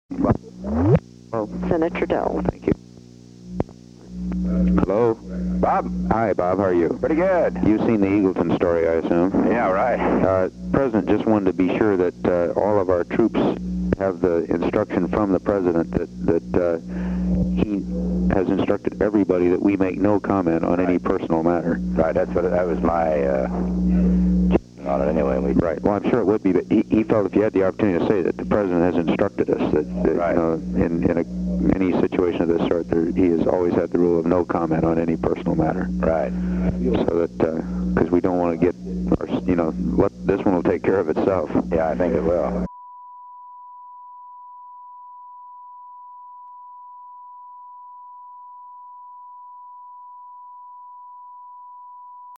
Oh, Senator Dell. thank you. Hello? Bob? Hi, Bob. How are you? Pretty good. You've seen the Eagleton story, I assume? Yeah, right. President just wanted to be sure that all of our troops have the instruction from the President that he has instructed everybody that we make no comment on any personal matter. Right, that was my on it anyway. Right. Well, I'm sure it would be, but he felt if you had the opportunity to say that the President has instructed us that Right. you know, in any situation of this sort, he has always had the rule of no comment on any personal matter. Right. So that, because we don't want to get, you know, this one will take care of itself. Yeah, I think it will.